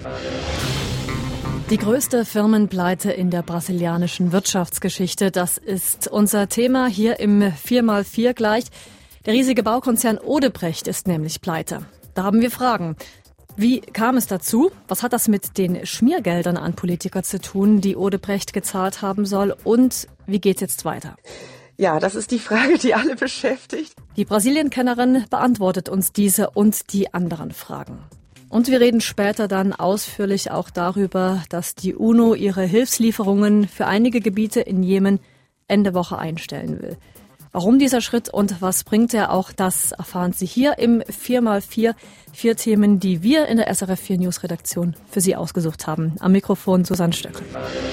Die größte Firmenpleite in der brasilianischen Wirtschaftsgeschichte, das ist unser Thema hier im 4x4 gleich. Der riesige Baukonzern Odebrecht ist nämlich pleite. Da haben wir Fragen. Wie kam es dazu? Was hat das mit den Schmiergeldern an Politiker zu tun, die Odebrecht gezahlt haben soll? Und wie geht's jetzt weiter? Ja, das ist die Frage, die alle beschäftigt. Die Brasilien-Kennerin beantwortet uns diese und die anderen Fragen. Und wir reden später dann ausführlich auch darüber, dass die UNO ihre Hilfslieferungen für einige Gebiete in Jemen Ende Woche einstellen will. Warum dieser Schritt und was bringt er auch, das erfahren Sie hier im 4x4. 4 Themen, die wir in der SRF 4 News Redaktion für Sie ausgesucht haben. Am Mikrofon Susanne Stöckel.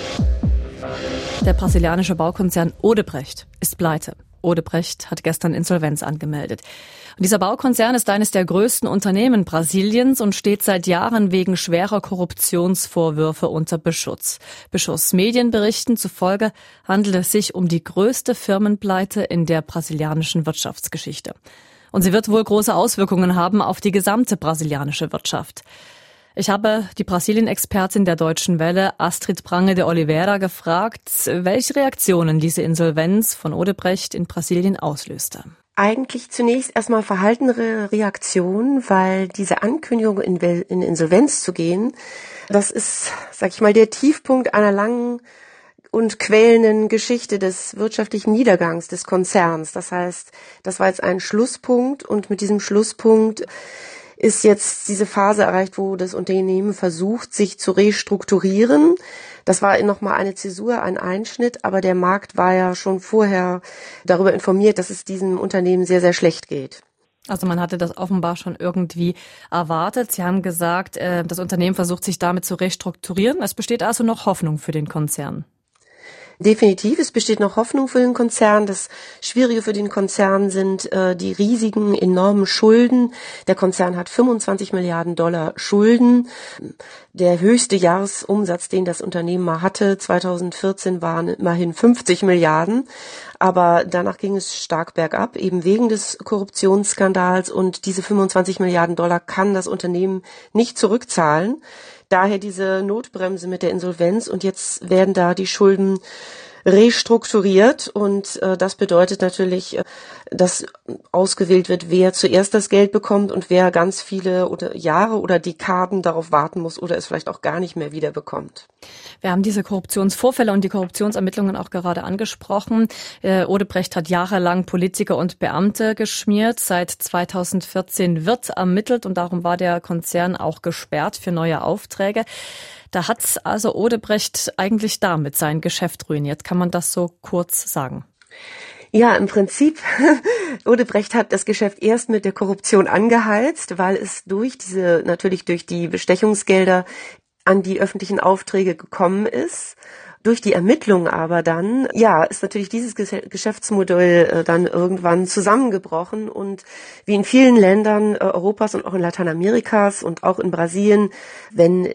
Der brasilianische Baukonzern Odebrecht ist pleite. Odebrecht hat gestern Insolvenz angemeldet. Und dieser Baukonzern ist eines der größten Unternehmen Brasiliens und steht seit Jahren wegen schwerer Korruptionsvorwürfe unter Beschuss. Medienberichten zufolge handelt es sich um die größte Firmenpleite in der brasilianischen Wirtschaftsgeschichte. Und sie wird wohl große Auswirkungen haben auf die gesamte brasilianische Wirtschaft. Ich habe die Brasilien-Expertin der Deutschen Welle, Astrid Prange de Oliveira, gefragt, welche Reaktionen diese Insolvenz von Odebrecht in Brasilien auslöste. Eigentlich zunächst erstmal verhaltene Reaktion, weil diese Ankündigung in Insolvenz zu gehen, das ist, sag ich mal, der Tiefpunkt einer langen und quälenden Geschichte des wirtschaftlichen Niedergangs des Konzerns. Das heißt, das war jetzt ein Schlusspunkt und mit diesem Schlusspunkt ist jetzt diese Phase erreicht, wo das Unternehmen versucht, sich zu restrukturieren. Das war nochmal eine Zäsur, ein Einschnitt, aber der Markt war ja schon vorher darüber informiert, dass es diesem Unternehmen sehr, sehr schlecht geht. Also man hatte das offenbar schon irgendwie erwartet. Sie haben gesagt, das Unternehmen versucht sich damit zu restrukturieren. Es besteht also noch Hoffnung für den Konzern. Definitiv, es besteht noch Hoffnung für den Konzern. Das Schwierige für den Konzern sind die riesigen, enormen Schulden. Der Konzern hat 25 Milliarden Dollar Schulden. Der höchste Jahresumsatz, den das Unternehmen mal hatte, 2014 waren immerhin 50 Milliarden. Aber danach ging es stark bergab, eben wegen des Korruptionsskandals. Und diese 25 Milliarden Dollar kann das Unternehmen nicht zurückzahlen. Daher diese Notbremse mit der Insolvenz und jetzt werden da die Schulden restrukturiert und das bedeutet natürlich, dass ausgewählt wird, wer zuerst das Geld bekommt und wer ganz viele oder Jahre oder Dekaden darauf warten muss oder es vielleicht auch gar nicht mehr wieder bekommt. Wir haben diese Korruptionsvorfälle und die Korruptionsermittlungen auch gerade angesprochen. Odebrecht hat jahrelang Politiker und Beamte geschmiert. Seit 2014 wird ermittelt und darum war der Konzern auch gesperrt für neue Aufträge. Da hat also Odebrecht eigentlich damit sein Geschäft ruiniert. Kann man das so kurz sagen? Ja, im Prinzip, Odebrecht hat das Geschäft erst mit der Korruption angeheizt, weil es natürlich durch die Bestechungsgelder an die öffentlichen Aufträge gekommen ist. Durch die Ermittlungen aber dann, ist natürlich dieses Geschäftsmodell dann irgendwann zusammengebrochen und wie in vielen Ländern Europas und auch in Lateinamerikas und auch in Brasilien, wenn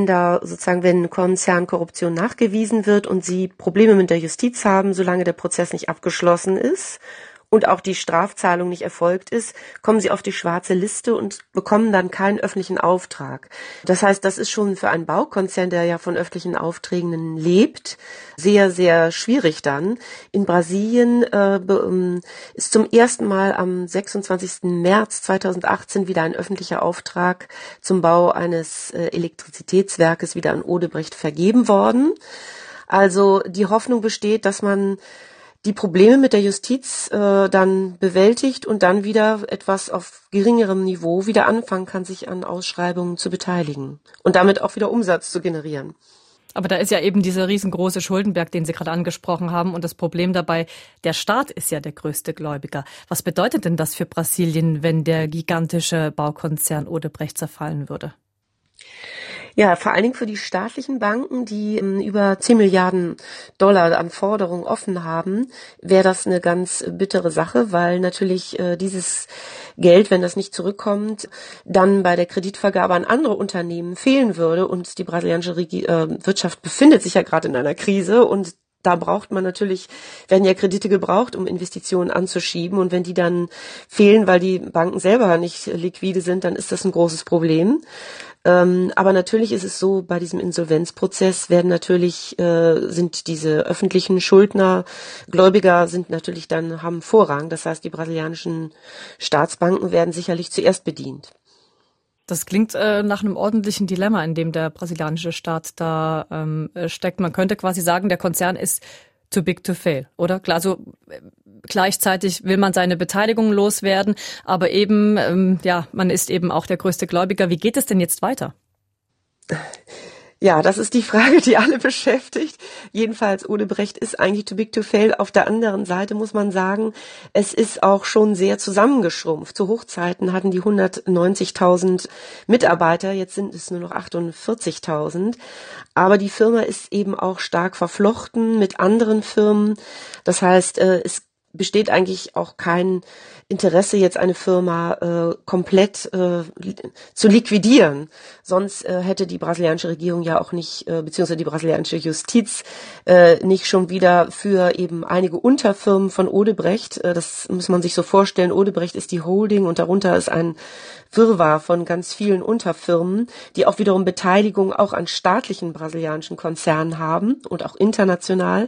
Konzernkorruption nachgewiesen wird und sie Probleme mit der Justiz haben, solange der Prozess nicht abgeschlossen ist und auch die Strafzahlung nicht erfolgt ist, kommen sie auf die schwarze Liste und bekommen dann keinen öffentlichen Auftrag. Das heißt, das ist schon für einen Baukonzern, der ja von öffentlichen Aufträgen lebt, sehr, sehr schwierig dann. In Brasilien ist zum ersten Mal am 26. März 2018 wieder ein öffentlicher Auftrag zum Bau eines Elektrizitätswerkes wieder an Odebrecht vergeben worden. Also die Hoffnung besteht, dass man die Probleme mit der Justiz dann bewältigt und dann wieder etwas auf geringerem Niveau wieder anfangen kann, sich an Ausschreibungen zu beteiligen und damit auch wieder Umsatz zu generieren. Aber da ist ja eben dieser riesengroße Schuldenberg, den Sie gerade angesprochen haben. Und das Problem dabei, der Staat ist ja der größte Gläubiger. Was bedeutet denn das für Brasilien, wenn der gigantische Baukonzern Odebrecht zerfallen würde? Ja, vor allen Dingen für die staatlichen Banken, die über 10 Milliarden Dollar an Forderungen offen haben, wäre das eine ganz bittere Sache, weil natürlich dieses Geld, wenn das nicht zurückkommt, dann bei der Kreditvergabe an andere Unternehmen fehlen würde. Und die brasilianische Wirtschaft befindet sich ja gerade in einer Krise und Da werden ja Kredite gebraucht, um Investitionen anzuschieben. Und wenn die dann fehlen, weil die Banken selber nicht liquide sind, dann ist das ein großes Problem. Aber natürlich ist es so, bei diesem Insolvenzprozess sind diese öffentlichen Schuldner, Gläubiger haben Vorrang. Das heißt, die brasilianischen Staatsbanken werden sicherlich zuerst bedient. Das klingt nach einem ordentlichen Dilemma, in dem der brasilianische Staat da steckt. Man könnte quasi sagen, der Konzern ist too big to fail, oder? Klar, so gleichzeitig will man seine Beteiligung loswerden, aber eben, man ist eben auch der größte Gläubiger. Wie geht es denn jetzt weiter? Ja, das ist die Frage, die alle beschäftigt. Jedenfalls, Odebrecht ist eigentlich too big to fail. Auf der anderen Seite muss man sagen, es ist auch schon sehr zusammengeschrumpft. Zu Hochzeiten hatten die 190.000 Mitarbeiter, jetzt sind es nur noch 48.000. Aber die Firma ist eben auch stark verflochten mit anderen Firmen. Das heißt, es besteht eigentlich auch kein Interesse, jetzt eine Firma komplett zu liquidieren. Sonst hätte die brasilianische Regierung ja auch nicht, beziehungsweise die brasilianische Justiz nicht schon wieder für eben einige Unterfirmen von Odebrecht, das muss man sich so vorstellen, Odebrecht ist die Holding und darunter ist ein Wirrwarr von ganz vielen Unterfirmen, die auch wiederum Beteiligung auch an staatlichen brasilianischen Konzernen haben und auch international.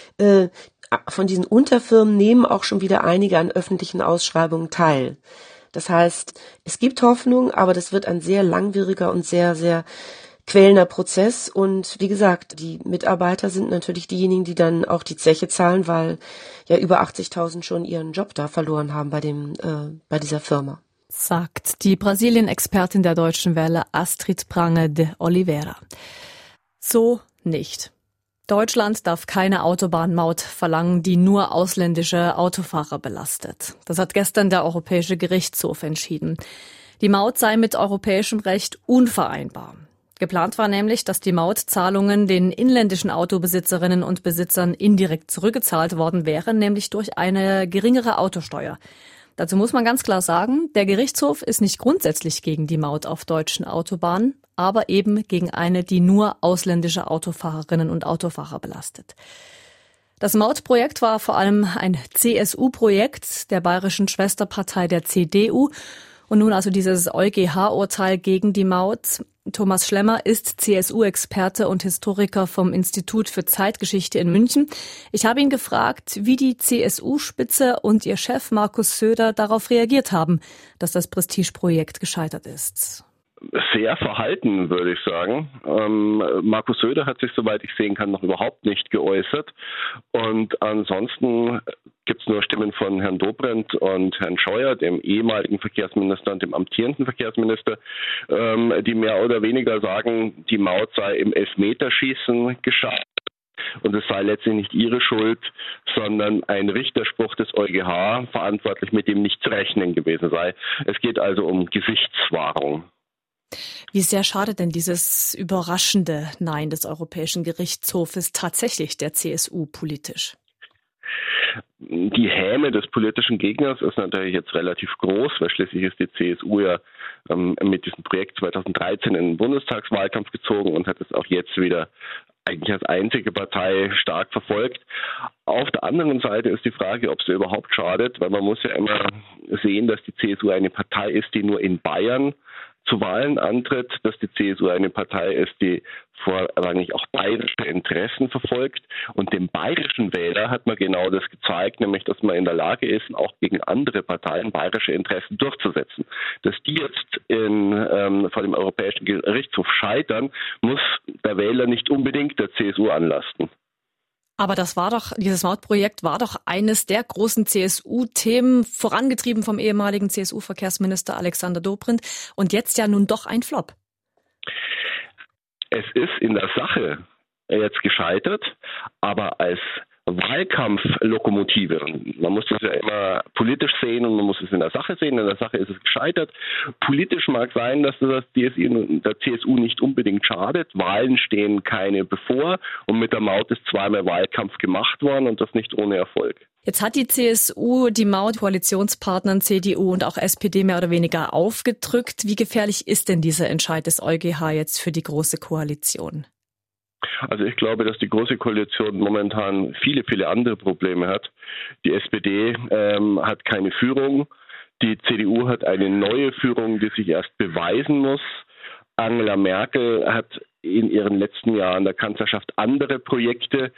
Von diesen Unterfirmen nehmen auch schon wieder einige an öffentlichen Ausschreibungen teil. Das heißt, es gibt Hoffnung, aber das wird ein sehr langwieriger und sehr, sehr quälender Prozess. Und wie gesagt, die Mitarbeiter sind natürlich diejenigen, die dann auch die Zeche zahlen, weil ja über 80.000 schon ihren Job da verloren haben bei dieser Firma. Sagt die Brasilien-Expertin der Deutschen Welle Astrid Prange de Oliveira. So nicht. Deutschland darf keine Autobahnmaut verlangen, die nur ausländische Autofahrer belastet. Das hat gestern der Europäische Gerichtshof entschieden. Die Maut sei mit europäischem Recht unvereinbar. Geplant war nämlich, dass die Mautzahlungen den inländischen Autobesitzerinnen und Besitzern indirekt zurückgezahlt worden wären, nämlich durch eine geringere Autosteuer. Dazu muss man ganz klar sagen, der Gerichtshof ist nicht grundsätzlich gegen die Maut auf deutschen Autobahnen, aber eben gegen eine, die nur ausländische Autofahrerinnen und Autofahrer belastet. Das Mautprojekt war vor allem ein CSU-Projekt der bayerischen Schwesterpartei der CDU. Und nun also dieses EuGH-Urteil gegen die Maut. Thomas Schlemmer ist CSU-Experte und Historiker vom Institut für Zeitgeschichte in München. Ich habe ihn gefragt, wie die CSU-Spitze und ihr Chef Markus Söder darauf reagiert haben, dass das Prestigeprojekt gescheitert ist. Sehr verhalten, würde ich sagen. Markus Söder hat sich, soweit ich sehen kann, noch überhaupt nicht geäußert. Und ansonsten gibt es nur Stimmen von Herrn Dobrindt und Herrn Scheuer, dem ehemaligen Verkehrsminister und dem amtierenden Verkehrsminister, die mehr oder weniger sagen, die Maut sei im Elfmeterschießen gescheitert. Und es sei letztlich nicht ihre Schuld, sondern ein Richterspruch des EuGH verantwortlich, mit dem nicht zu rechnen gewesen sei. Es geht also um Gesichtswahrung. Wie sehr schadet denn dieses überraschende Nein des Europäischen Gerichtshofes tatsächlich der CSU politisch? Die Häme des politischen Gegners ist natürlich jetzt relativ groß, weil schließlich ist die CSU ja mit diesem Projekt 2013 in den Bundestagswahlkampf gezogen und hat es auch jetzt wieder eigentlich als einzige Partei stark verfolgt. Auf der anderen Seite ist die Frage, ob es überhaupt schadet, weil man muss ja immer sehen, dass die CSU eine Partei ist, die nur in Bayern zu Wahlen antritt, dass die CSU eine Partei ist, die vorrangig auch bayerische Interessen verfolgt. Und dem bayerischen Wähler hat man genau das gezeigt, nämlich, dass man in der Lage ist, auch gegen andere Parteien bayerische Interessen durchzusetzen. Dass die jetzt vor dem Europäischen Gerichtshof scheitern, muss der Wähler nicht unbedingt der CSU anlasten. Aber dieses Mautprojekt war doch eines der großen CSU-Themen, vorangetrieben vom ehemaligen CSU-Verkehrsminister Alexander Dobrindt und jetzt ja nun doch ein Flop. Es ist in der Sache jetzt gescheitert, aber als Wahlkampflokomotive. Man muss das ja immer politisch sehen und man muss es in der Sache sehen. In der Sache ist es gescheitert. Politisch mag sein, dass das der CSU nicht unbedingt schadet. Wahlen stehen keine bevor und mit der Maut ist zweimal Wahlkampf gemacht worden und das nicht ohne Erfolg. Jetzt hat die CSU die Maut Koalitionspartnern CDU und auch SPD mehr oder weniger aufgedrückt. Wie gefährlich ist denn dieser Entscheid des EuGH jetzt für die Große Koalition? Also ich glaube, dass die Große Koalition momentan viele, viele andere Probleme hat. Die SPD hat keine Führung. Die CDU hat eine neue Führung, die sich erst beweisen muss. Angela Merkel hat in ihren letzten Jahren der Kanzlerschaft andere Projekte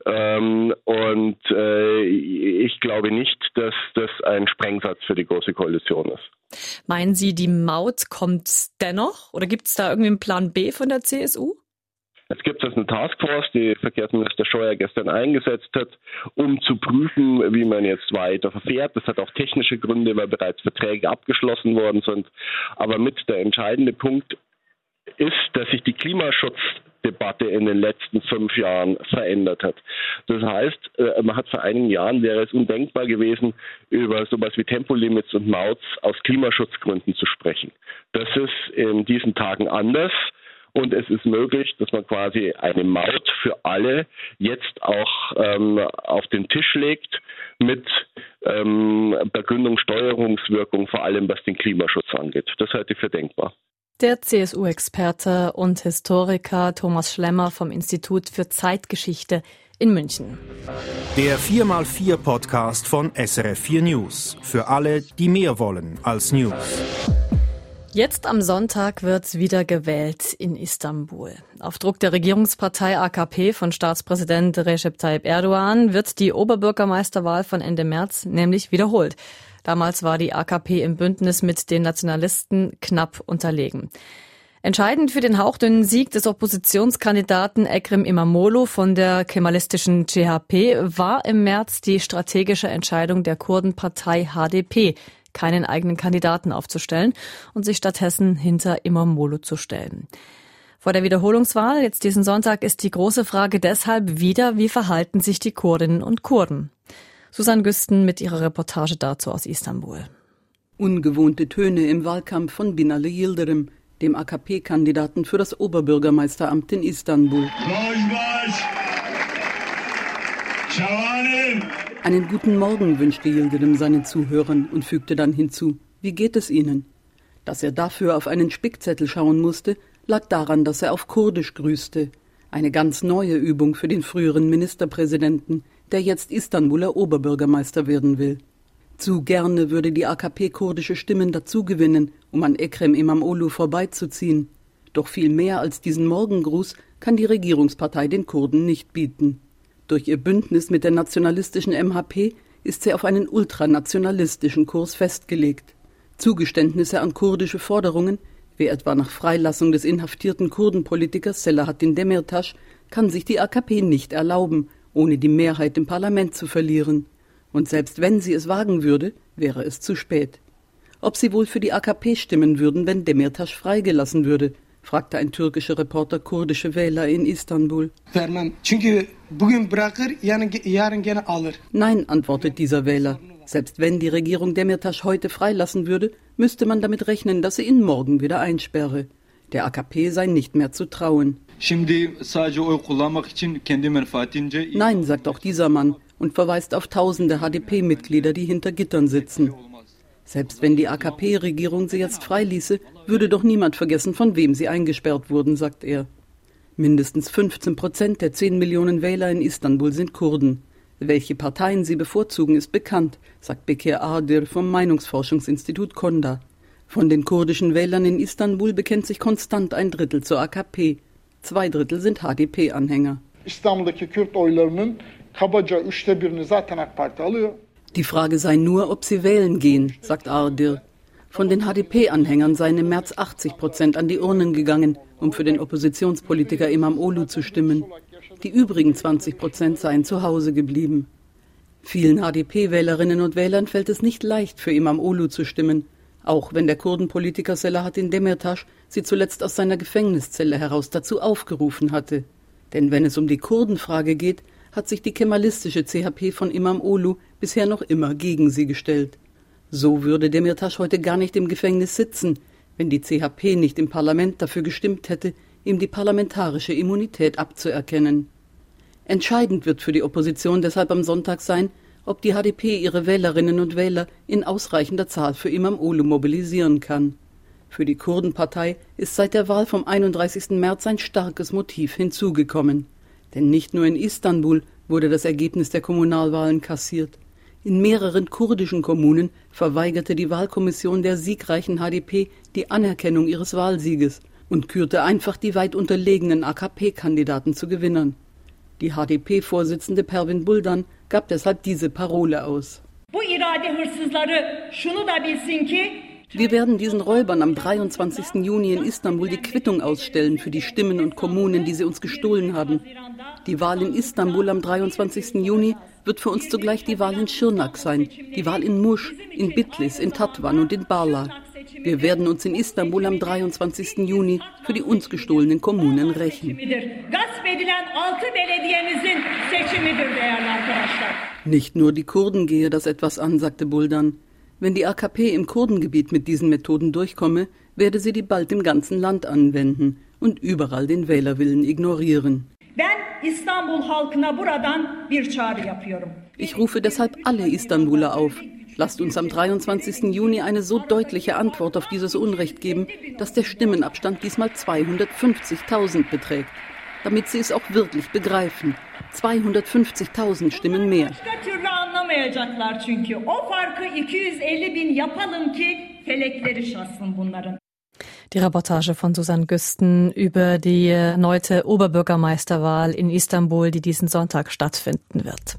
ich glaube nicht, dass das ein Sprengsatz für die Große Koalition ist. Meinen Sie, die Maut kommt dennoch oder gibt es da irgendwie einen Plan B von der CSU? Es gibt jetzt eine Taskforce, die Verkehrsminister Scheuer gestern eingesetzt hat, um zu prüfen, wie man jetzt weiter verfährt. Das hat auch technische Gründe, weil bereits Verträge abgeschlossen worden sind. Aber mit der entscheidende Punkt ist, dass sich die Klimaschutzdebatte in den letzten 5 Jahren verändert hat. Das heißt, man hat vor einigen Jahren, wäre es undenkbar gewesen, über sowas wie Tempolimits und Mauts aus Klimaschutzgründen zu sprechen. Das ist in diesen Tagen anders. Und es ist möglich, dass man quasi eine Maut für alle jetzt auch auf den Tisch legt mit Begründung Steuerungswirkung, vor allem was den Klimaschutz angeht. Das halte ich für denkbar. Der CSU-Experte und Historiker Thomas Schlemmer vom Institut für Zeitgeschichte in München. Der 4x4 von SRF 4 News. Für alle, die mehr wollen als News. Jetzt am Sonntag wird wieder gewählt in Istanbul. Auf Druck der Regierungspartei AKP von Staatspräsident Recep Tayyip Erdogan wird die Oberbürgermeisterwahl von Ende März nämlich wiederholt. Damals war die AKP im Bündnis mit den Nationalisten knapp unterlegen. Entscheidend für den hauchdünnen Sieg des Oppositionskandidaten Ekrem İmamoğlu von der kemalistischen CHP war im März die strategische Entscheidung der Kurdenpartei HDP, keinen eigenen Kandidaten aufzustellen und sich stattdessen hinter İmamoğlu zu stellen. Vor der Wiederholungswahl jetzt diesen Sonntag ist die große Frage deshalb wieder, wie verhalten sich die Kurdinnen und Kurden? Susanne Güsten mit ihrer Reportage dazu aus Istanbul. Ungewohnte Töne im Wahlkampf von Binali Yildirim, dem AKP-Kandidaten für das Oberbürgermeisteramt in Istanbul. Einen guten Morgen wünschte Yildirim seinen Zuhörern und fügte dann hinzu: Wie geht es Ihnen? Dass er dafür auf einen Spickzettel schauen musste, lag daran, dass er auf Kurdisch grüßte. Eine ganz neue Übung für den früheren Ministerpräsidenten, der jetzt Istanbuler Oberbürgermeister werden will. Zu gerne würde die AKP kurdische Stimmen dazugewinnen, um an Ekrem İmamoğlu vorbeizuziehen. Doch viel mehr als diesen Morgengruß kann die Regierungspartei den Kurden nicht bieten. Durch ihr Bündnis mit der nationalistischen MHP ist sie auf einen ultranationalistischen Kurs festgelegt. Zugeständnisse an kurdische Forderungen, wie etwa nach Freilassung des inhaftierten Kurdenpolitikers Selahattin Demirtas, kann sich die AKP nicht erlauben, ohne die Mehrheit im Parlament zu verlieren. Und selbst wenn sie es wagen würde, wäre es zu spät. Ob sie wohl für die AKP stimmen würden, wenn Demirtas freigelassen würde, fragte ein türkischer Reporter kurdische Wähler in Istanbul. Nein, antwortet dieser Wähler. Selbst wenn die Regierung Demirtas heute freilassen würde, müsste man damit rechnen, dass sie ihn morgen wieder einsperre. Der AKP sei nicht mehr zu trauen. Nein, sagt auch dieser Mann und verweist auf tausende HDP-Mitglieder, die hinter Gittern sitzen. Selbst wenn die AKP-Regierung sie jetzt freiließe, würde doch niemand vergessen, von wem sie eingesperrt wurden, sagt er. Mindestens 15% der 10 Millionen Wähler in Istanbul sind Kurden. Welche Parteien sie bevorzugen, ist bekannt, sagt Bekir Ardir vom Meinungsforschungsinstitut Konda. Von den kurdischen Wählern in Istanbul bekennt sich konstant 1/3 zur AKP. 2/3 sind HDP-Anhänger. Die Frage sei nur, ob sie wählen gehen, sagt Ardir. Von den HDP-Anhängern seien im März 80% an die Urnen gegangen, um für den Oppositionspolitiker İmamoğlu zu stimmen. Die übrigen 20% seien zu Hause geblieben. Vielen HDP-Wählerinnen und Wählern fällt es nicht leicht, für İmamoğlu zu stimmen, auch wenn der Kurdenpolitiker Selahattin Demirtas sie zuletzt aus seiner Gefängniszelle heraus dazu aufgerufen hatte. Denn wenn es um die Kurdenfrage geht, hat sich die kemalistische CHP von İmamoğlu bisher noch immer gegen sie gestellt. So würde Demirtas heute gar nicht im Gefängnis sitzen, wenn die CHP nicht im Parlament dafür gestimmt hätte, ihm die parlamentarische Immunität abzuerkennen. Entscheidend wird für die Opposition deshalb am Sonntag sein, ob die HDP ihre Wählerinnen und Wähler in ausreichender Zahl für İmamoğlu mobilisieren kann. Für die Kurdenpartei ist seit der Wahl vom 31. März ein starkes Motiv hinzugekommen. Denn nicht nur in Istanbul wurde das Ergebnis der Kommunalwahlen kassiert. In mehreren kurdischen Kommunen verweigerte die Wahlkommission der siegreichen HDP die Anerkennung ihres Wahlsieges und kürte einfach die weit unterlegenen AKP-Kandidaten zu Gewinnern. Die HDP-Vorsitzende Pervin Buldan gab deshalb diese Parole aus. Wir werden diesen Räubern am 23. Juni in Istanbul die Quittung ausstellen für die Stimmen und Kommunen, die sie uns gestohlen haben. Die Wahl in Istanbul am 23. Juni wird für uns zugleich die Wahl in Şırnak sein, die Wahl in Muş, in Bitlis, in Tatvan und in Barla. Wir werden uns in Istanbul am 23. Juni für die uns gestohlenen Kommunen rächen. Nicht nur die Kurden gehe das etwas an, sagte Buldan. Wenn die AKP im Kurdengebiet mit diesen Methoden durchkomme, werde sie die bald im ganzen Land anwenden und überall den Wählerwillen ignorieren. Ich rufe deshalb alle Istanbuler auf. Lasst uns am 23. Juni eine so deutliche Antwort auf dieses Unrecht geben, dass der Stimmenabstand diesmal 250.000 beträgt. Damit sie es auch wirklich begreifen. 250.000 Stimmen mehr. Die Reportage von Susanne Güsten über die erneute Oberbürgermeisterwahl in Istanbul, die diesen Sonntag stattfinden wird.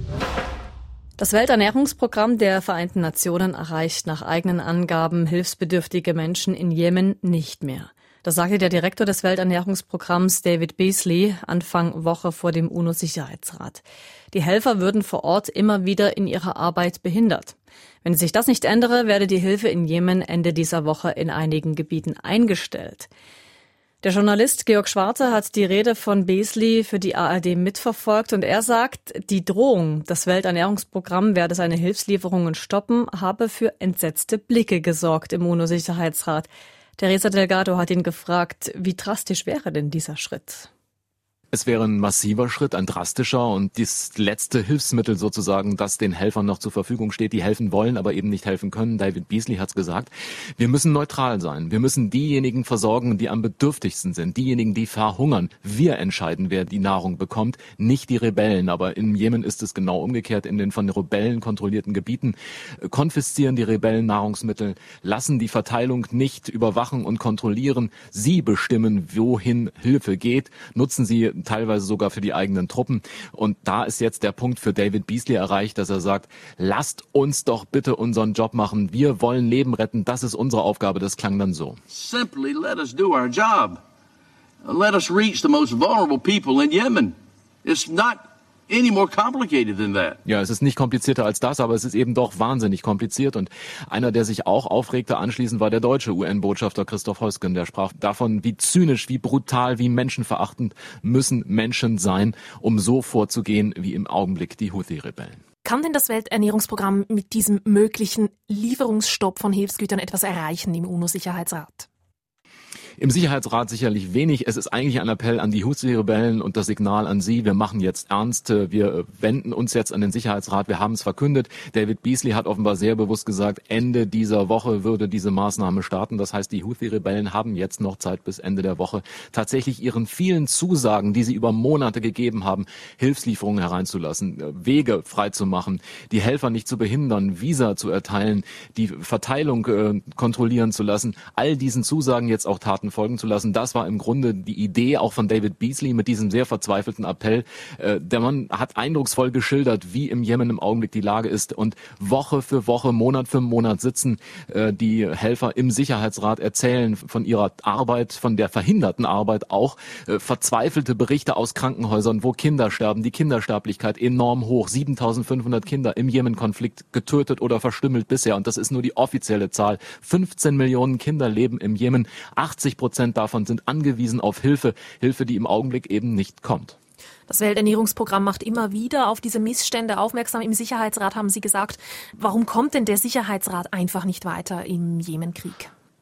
Das Welternährungsprogramm der Vereinten Nationen erreicht nach eigenen Angaben hilfsbedürftige Menschen in Jemen nicht mehr. Das sagte der Direktor des Welternährungsprogramms David Beasley Anfang Woche vor dem UNO-Sicherheitsrat. Die Helfer würden vor Ort immer wieder in ihrer Arbeit behindert. Wenn sich das nicht ändere, werde die Hilfe in Jemen Ende dieser Woche in einigen Gebieten eingestellt. Der Journalist Georg Schwarte hat die Rede von Beasley für die ARD mitverfolgt und er sagt, die Drohung, das Welternährungsprogramm werde seine Hilfslieferungen stoppen, habe für entsetzte Blicke gesorgt im UNO-Sicherheitsrat. Teresa Delgado hat ihn gefragt, wie drastisch wäre denn dieser Schritt? Es wäre ein massiver Schritt, ein drastischer und das letzte Hilfsmittel sozusagen, das den Helfern noch zur Verfügung steht, die helfen wollen, aber eben nicht helfen können. David Beasley hat es gesagt. Wir müssen neutral sein. Wir müssen diejenigen versorgen, die am bedürftigsten sind, diejenigen, die verhungern. Wir entscheiden, wer die Nahrung bekommt, nicht die Rebellen. Aber in Jemen ist es genau umgekehrt. In den von Rebellen kontrollierten Gebieten konfiszieren die Rebellen Nahrungsmittel, lassen die Verteilung nicht überwachen und kontrollieren. Sie bestimmen, wohin Hilfe geht, nutzen sie teilweise sogar für die eigenen Truppen. Und da ist jetzt der Punkt für David Beasley erreicht, dass er sagt, lasst uns doch bitte unseren Job machen. Wir wollen Leben retten. Das ist unsere Aufgabe. Das klang dann so. Simply let us do our job. Let us reach the most vulnerable people in Yemen. It's not any more complicated than that. Ja, es ist nicht komplizierter als das, aber es ist eben doch wahnsinnig kompliziert. Und einer, der sich auch aufregte anschließend, war der deutsche UN-Botschafter Christoph Heusgen. Der sprach davon, wie zynisch, wie brutal, wie menschenverachtend müssen Menschen sein, um so vorzugehen wie im Augenblick die Houthi-Rebellen. Kann denn das Welternährungsprogramm mit diesem möglichen Lieferungsstopp von Hilfsgütern etwas erreichen im UNO-Sicherheitsrat? Im Sicherheitsrat sicherlich wenig. Es ist eigentlich ein Appell an die Houthi-Rebellen und das Signal an sie, wir machen jetzt ernst, wir wenden uns jetzt an den Sicherheitsrat, wir haben es verkündet. David Beasley hat offenbar sehr bewusst gesagt, Ende dieser Woche würde diese Maßnahme starten. Das heißt, die Houthi-Rebellen haben jetzt noch Zeit bis Ende der Woche, tatsächlich ihren vielen Zusagen, die sie über Monate gegeben haben, Hilfslieferungen hereinzulassen, Wege freizumachen, die Helfer nicht zu behindern, Visa zu erteilen, die Verteilung kontrollieren zu lassen, all diesen Zusagen jetzt auch Taten folgen zu lassen. Das war im Grunde die Idee auch von David Beasley mit diesem sehr verzweifelten Appell. Der Mann hat eindrucksvoll geschildert, wie im Jemen im Augenblick die Lage ist und Woche für Woche, Monat für Monat sitzen die Helfer im Sicherheitsrat, erzählen von ihrer Arbeit, von der verhinderten Arbeit auch, verzweifelte Berichte aus Krankenhäusern, wo Kinder sterben, die Kindersterblichkeit enorm hoch, 7.500 Kinder im Jemen-Konflikt getötet oder verstümmelt bisher und das ist nur die offizielle Zahl. 15 Millionen Kinder leben im Jemen, 80% davon sind angewiesen auf Hilfe, die im Augenblick eben nicht kommt. Das Welternährungsprogramm macht immer wieder auf diese Missstände aufmerksam. Im Sicherheitsrat haben Sie gesagt, warum kommt denn der Sicherheitsrat einfach nicht weiter im Jemenkrieg?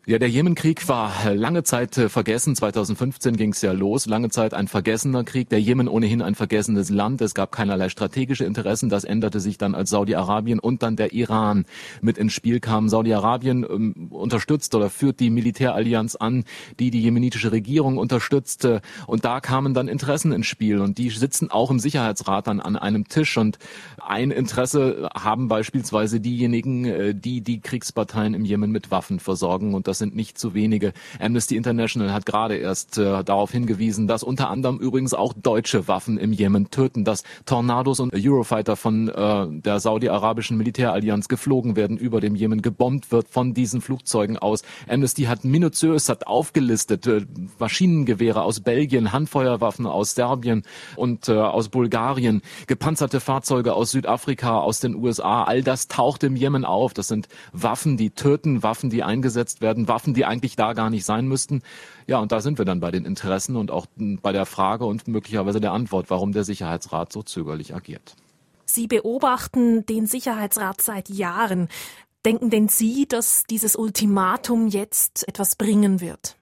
Ja, der Jemenkrieg war lange Zeit vergessen. 2015 ging es ja los. Lange Zeit ein vergessener Krieg. Der Jemen ohnehin ein vergessenes Land. Es gab keinerlei strategische Interessen. Das änderte sich dann, als Saudi-Arabien und dann der Iran mit ins Spiel kamen. Saudi-Arabien unterstützt oder führt die Militärallianz an, die jemenitische Regierung unterstützte. Und da kamen dann Interessen ins Spiel. Und die sitzen auch im Sicherheitsrat dann an einem Tisch. Und ein Interesse haben beispielsweise diejenigen, die Kriegsparteien im Jemen mit Waffen versorgen. Und das sind nicht zu wenige. Amnesty International hat gerade erst darauf hingewiesen, dass unter anderem übrigens auch deutsche Waffen im Jemen töten, dass Tornados und Eurofighter von der saudi-arabischen Militärallianz geflogen werden, über dem Jemen gebombt wird von diesen Flugzeugen aus. Amnesty hat minutiös aufgelistet, Maschinengewehre aus Belgien, Handfeuerwaffen aus Serbien und aus Bulgarien, gepanzerte Fahrzeuge aus Südafrika, aus den USA. All das taucht im Jemen auf. Das sind Waffen, die töten, Waffen, die eingesetzt werden, Waffen, die eigentlich da gar nicht sein müssten. Ja, und da sind wir dann bei den Interessen und auch bei der Frage und möglicherweise der Antwort, warum der Sicherheitsrat so zögerlich agiert. Sie beobachten den Sicherheitsrat seit Jahren. Denken denn Sie, dass dieses Ultimatum jetzt etwas bringen wird?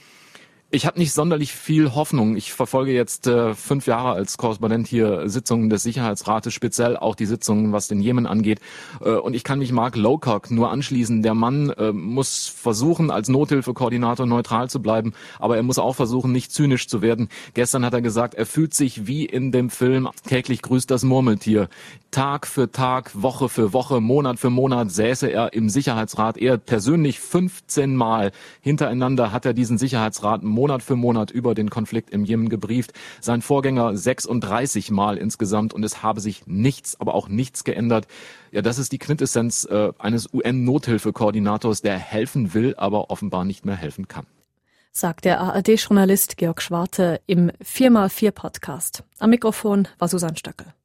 Ich habe nicht sonderlich viel Hoffnung. Ich verfolge jetzt 5 Jahre als Korrespondent hier Sitzungen des Sicherheitsrates, speziell auch die Sitzungen, was den Jemen angeht. Und ich kann mich Mark Lowcock nur anschließen. Der Mann muss versuchen, als Nothilfekoordinator neutral zu bleiben, aber er muss auch versuchen, nicht zynisch zu werden. Gestern hat er gesagt, er fühlt sich wie in dem Film Täglich grüßt das Murmeltier. Tag für Tag, Woche für Woche, Monat für Monat säße er im Sicherheitsrat. Er persönlich 15 Mal hintereinander hat er diesen Sicherheitsrat Monat für Monat über den Konflikt im Jemen gebrieft. Sein Vorgänger 36 Mal insgesamt und es habe sich nichts, aber auch nichts geändert. Ja, das ist die Quintessenz eines UN-Nothilfekoordinators, der helfen will, aber offenbar nicht mehr helfen kann. Sagt der ARD-Journalist Georg Schwarte im 4x4 Podcast. Am Mikrofon war Susanne Stöckel.